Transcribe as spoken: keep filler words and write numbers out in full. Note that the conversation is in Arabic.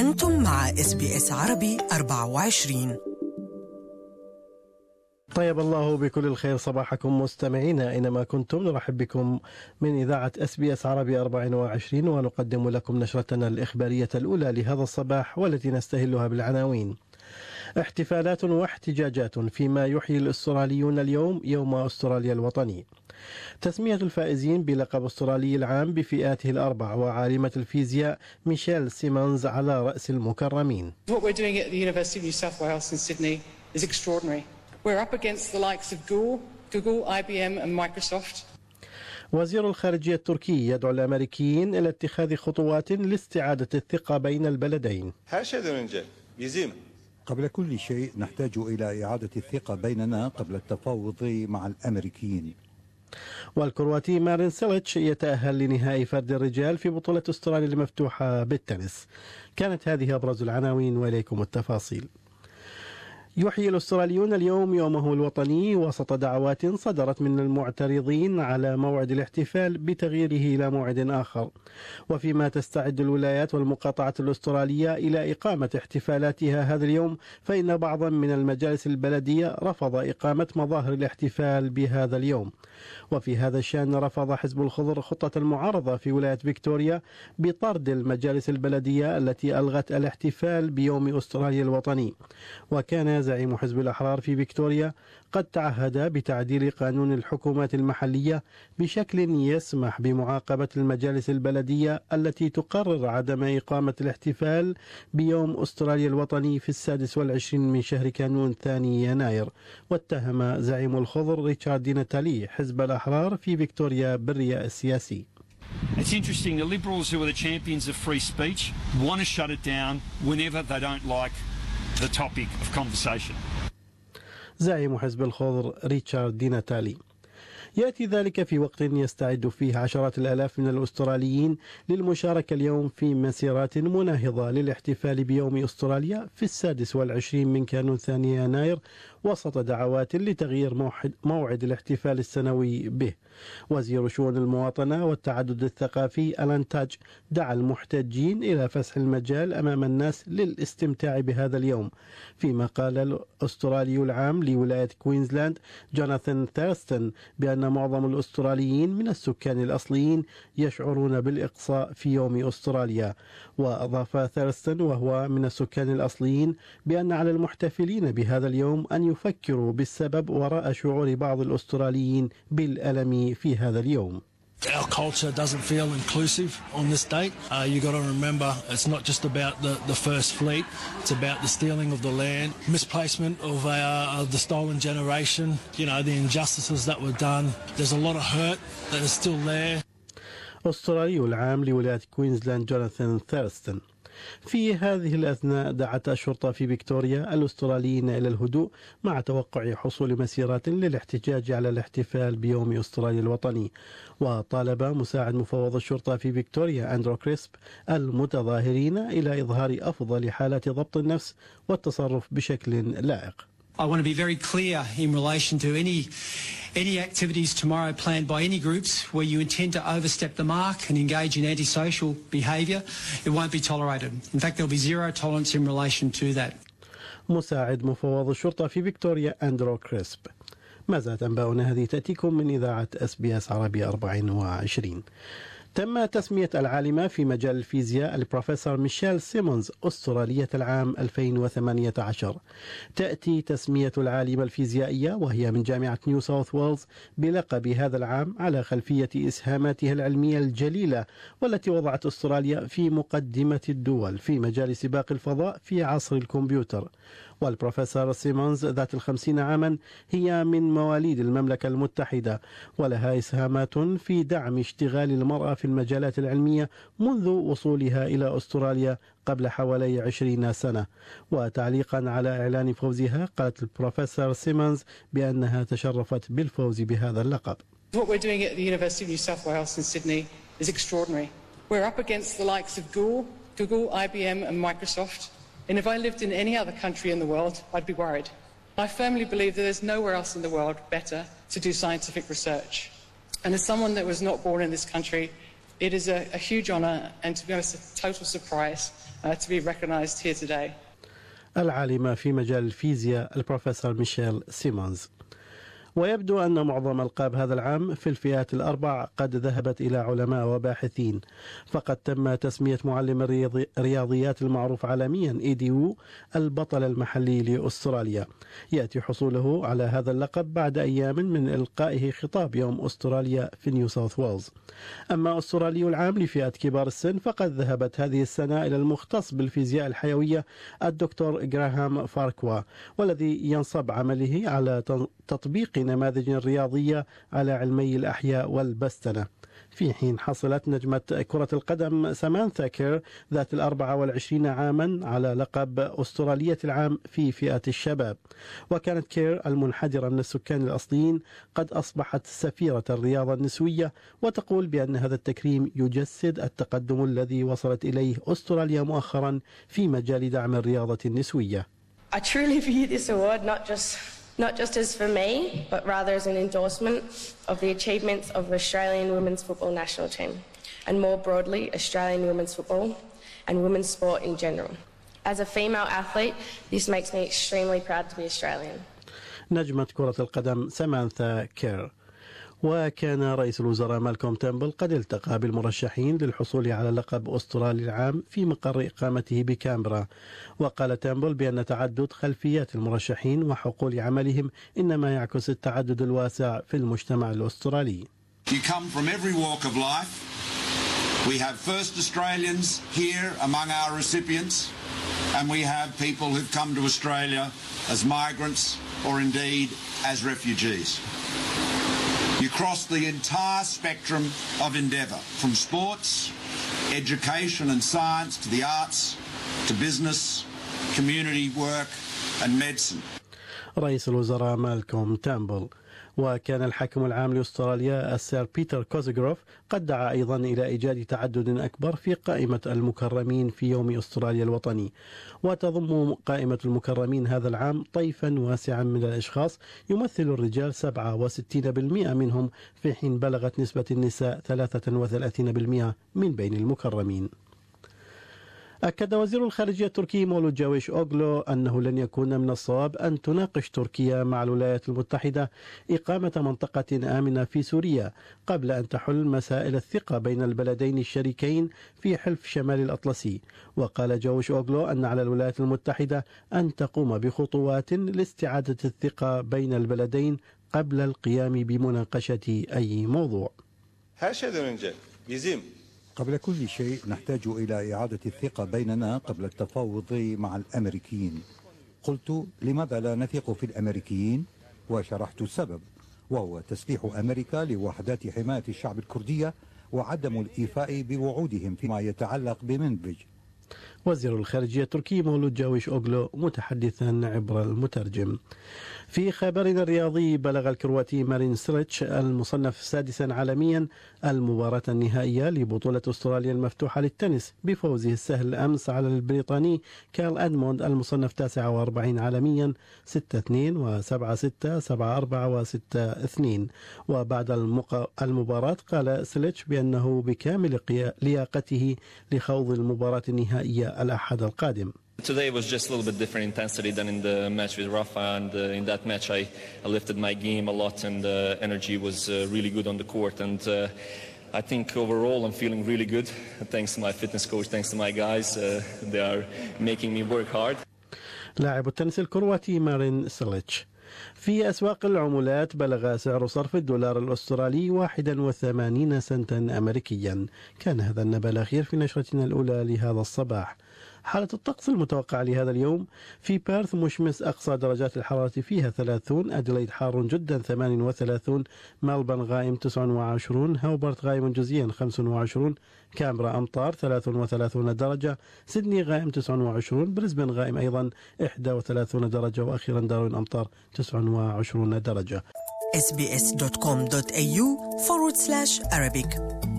أنتم مع إس بي إس عربي أربعة وعشرين. طيب الله بكل الخير صباحكم مستمعينا أينما كنتم، نرحب بكم من إذاعة إس بي إس عربي أربعة وعشرين ونقدم لكم نشرتنا الإخبارية الأولى لهذا الصباح والتي نستهلها بالعناوين. احتفالات واحتجاجات فيما يحيي الأستراليون اليوم يوم أستراليا الوطني. تسمية الفائزين بلقب أسترالي العام بفئاته الأربع وعالمة الفيزياء ميشيل سيمونز على رأس المكرمين. What we're doing at the University of New South Wales in Sydney is extraordinary. We're up against the likes of Google, Google, I B M and Microsoft. وزير الخارجية التركي يدعو الأمريكيين إلى اتخاذ خطوات لاستعادة الثقة بين البلدين. قبل كل شيء نحتاج إلى إعادة الثقة بيننا قبل التفاوض مع الأمريكيين. والكرواتي مارين سيليتش يتأهل لنهائي فرد الرجال في بطولة أستراليا المفتوحة بالتنس. كانت هذه أبرز العناوين وإليكم التفاصيل. يحيي الأستراليون اليوم يومه الوطني وسط دعوات صدرت من المعترضين على موعد الاحتفال بتغييره إلى موعد آخر، وفيما تستعد الولايات والمقاطعة الأسترالية إلى إقامة احتفالاتها هذا اليوم، فإن بعضا من المجالس البلدية رفض إقامة مظاهر الاحتفال بهذا اليوم. وفي هذا الشأن رفض حزب الخضر خطة المعارضة في ولاية فيكتوريا بطرد المجالس البلدية التي ألغت الاحتفال بيوم أستراليا الوطني. وكان زعيم حزب الأحرار في فيكتوريا قد تعهد بتعديل قانون الحكومات المحلية بشكل يسمح بمعاقبة المجالس البلدية التي تقرر عدم إقامة الاحتفال بيوم أستراليا الوطني في السادس والعشرين من شهر كانون ثاني يناير. واتهم زعيم الخضر ريتشارد ديناتالي حزب الأحرار في فيكتوريا بالرياء السياسي. It's interesting, the Liberals, who are the champions of free speech, want to shut it down whenever they don't like the topic of conversation. زعيم حزب الخضر ريتشارد ديناتالي. يأتي ذلك في وقت يستعد فيه عشرات الآلاف من الأستراليين للمشاركة اليوم في مسيرات مناهضة للاحتفال بيوم أستراليا في السادس والعشرين من كانون ثاني يناير وسط دعوات لتغيير موعد الاحتفال السنوي به. وزير شؤون المواطنة والتعدد الثقافي ألان تاج دعا المحتجين إلى فسح المجال أمام الناس للاستمتاع بهذا اليوم، فيما قال الأسترالي العام لولاية كوينزلاند جوناثان ثيرستون بأن معظم الأستراليين من السكان الأصليين يشعرون بالإقصاء في يوم أستراليا. وأضاف ثيرستون وهو من السكان الأصليين بأن على المحتفلين بهذا اليوم أن يفكروا بالسبب وراء شعور بعض الأستراليين بالألم في هذا اليوم. Our culture doesn't feel inclusive on this date. Uh, you got to remember, it's not just about the, the first fleet. It's about the stealing of the land, misplacement of, uh, of the stolen generation, you know, the injustices that were done. There's a lot of hurt that is still there. أسترالي العام لولاية كوينزلاند جوناثان ثيرستون. في هذه الأثناء دعت الشرطة في فيكتوريا الأستراليين إلى الهدوء مع توقع حصول مسيرات للاحتجاج على الاحتفال بيوم أستراليا الوطني. وطالب مساعد مفوض الشرطة في فيكتوريا أندرو كريسب المتظاهرين إلى إظهار أفضل حالات ضبط النفس والتصرف بشكل لائق. I want to be very clear in relation to any any activities tomorrow planned by any groups where you intend to overstep the mark and engage in antisocial behaviour. It won't be tolerated. In fact, there will be zero tolerance in relation to that. مساعد مفوض الشرطة في فيكتوريا أندرو كريسب. ما زالت أنباؤنا هذه تأتيكم من إذاعة إس بي إس عربي أربعة وعشرين. تم تسمية العالمة في مجال الفيزياء البروفيسور ميشيل سيمونز أسترالية العام ألفين وثمانية عشر. تأتي تسمية العالمة الفيزيائية وهي من جامعة نيو ساوث ويلز بلقب هذا العام على خلفية إسهاماتها العلمية الجليلة والتي وضعت أستراليا في مقدمة الدول في مجال سباق الفضاء في عصر الكمبيوتر. والبروفيسور سيمونز ذات الخمسين عاما هي من مواليد المملكة المتحدة ولها إسهامات في دعم اشتغال المرأة في المجالات العلمية منذ وصولها إلى أستراليا قبل حوالي عشرين سنة. وتعليقا على إعلان فوزها قالت البروفيسور سيمونز بأنها تشرفت بالفوز بهذا اللقب. What we're doing at the University of New South Wales in Sydney is extraordinary. We're up against the likes of Google, Google, I B M and Microsoft. And if I lived in any other country in the world, I'd be worried. I firmly believe that there's nowhere else in the world better to do scientific research. And as someone that was not born in this country, It is a, a huge honour and, to be honest, a total surprise uh, to be recognised here today. العالمة في مجال الفيزياء البروفيسور ميشيل سيمونز. ويبدو أن معظم ألقاب هذا العام في الفئات الأربع قد ذهبت إلى علماء وباحثين، فقد تم تسمية معلم الرياضيات المعروف عالميا إيديو البطل المحلي لأستراليا. يأتي حصوله على هذا اللقب بعد أيام من إلقائه خطاب يوم أستراليا في نيو ساوث ويلز. أما أسترالي العام لفئة كبار السن فقد ذهبت هذه السنة إلى المختص بالفيزياء الحيوية الدكتور غراهام فاركوا، والذي ينصب عمله على تطبيق نماذج رياضية على علمي الأحياء والبستنة. في حين حصلت نجمة كرة القدم سامانثا كير ذات الأربعة والعشرين عاما على لقب أسترالية العام في فئة الشباب. وكانت كير المنحدرة من السكان الأصليين قد أصبحت سفيرة الرياضة النسوية، وتقول بأن هذا التكريم يجسد التقدم الذي وصلت إليه أستراليا مؤخرا في مجال دعم الرياضة النسوية. I truly view this award not just not just as for me, but rather as an endorsement of the achievements of the Australian women's football national team, and more broadly, Australian women's football and women's sport in general. As a female athlete, this makes me extremely proud to be Australian. نجمة كرة القدم سامانثا كير. وكان رئيس الوزراء مالكوم تامبل قد التقى بالمرشحين للحصول على لقب أسترالي العام في مقر إقامته بكامبرا. وقال تامبل بأن تعدد خلفيات المرشحين وحقول عملهم إنما يعكس التعدد الواسع في المجتمع الأسترالي. You come from every walk of life. We have first Australians here among our recipients, and we have people who've come to Australia as migrants or indeed as refugees. You cross the entire spectrum of endeavour, from sports, education and science, to the arts, to business, community work and medicine. رئيس الوزراء مالكوم تامبل. وكان الحاكم العام لأستراليا السير بيتر كوزغروف قد دعا أيضا إلى إيجاد تعدد أكبر في قائمة المكرمين في يوم أستراليا الوطني. وتضم قائمة المكرمين هذا العام طيفا واسعا من الأشخاص يمثل الرجال سبعة وستين بالمئة منهم، في حين بلغت نسبة النساء ثلاثة وثلاثين بالمئة من بين المكرمين. أكد وزير الخارجية التركي مولود جاويش أوغلو أنه لن يكون من الصواب أن تناقش تركيا مع الولايات المتحدة إقامة منطقة آمنة في سوريا قبل أن تحل مسائل الثقة بين البلدين الشريكين في حلف شمال الأطلسي. وقال جاويش أوغلو أن على الولايات المتحدة أن تقوم بخطوات لاستعادة الثقة بين البلدين قبل القيام بمناقشة أي موضوع. قبل كل شيء نحتاج إلى إعادة الثقة بيننا قبل التفاوض مع الأمريكيين. قلت لماذا لا نثق في الأمريكيين؟ وشرحت السبب، وهو تسليح أمريكا لوحدات حماية الشعب الكردية وعدم الإيفاء بوعودهم فيما يتعلق بمنبج. وزير الخارجية التركي مولود جاويش أوغلو متحدثا عبر المترجم. في خبرنا الرياضي، بلغ الكرواتي مارين سيليتش المصنف سادسا عالميا المباراة النهائية لبطولة أستراليا المفتوحة للتنس بفوزه السهل أمس على البريطاني كارل أدموند المصنف تاسع وأربعين عالميا ستة اثنين وسبعة ستة سبعة أربعة وستة اثنين. وبعد المباراة قال سيليتش بأنه بكامل لياقته لخوض المباراة النهائية الأحد القادم. Today was just a little bit different intensity than in the match with Rafa, and uh, in that match I, I lifted my game a lot, and the uh, energy was uh, really good on the court, and uh, I think overall I'm feeling really good, thanks to my fitness coach, thanks to my guys, uh, they are making me work hard. لاعب التنس الكرواتي مارين سيليتش. في أسواق العملات بلغ سعر صرف الدولار الأسترالي واحد وثمانين سنتا أمريكيا. كان هذا النبأ الأخير في نشرتنا الأولى لهذا الصباح. حالة الطقس المتوقعة لهذا اليوم: في بيرث مشمس أقصى درجات الحرارة فيها ثلاثون، أديلايد حار جدا ثمانية وثلاثين، ملبن غائم تسعة وعشرين، هوبرت غائم جزئيا خمسة وعشرين، كامبرا أمطار ثلاثة وثلاثين درجة، سيدني غائم تسعة وعشرين، بريسبن غائم أيضا إحدى وثلاثين درجة، وأخيرا داروين أمطار تسعة وعشرين درجة. إس بي إس دوت كوم دوت إيه يو forward slash Arabic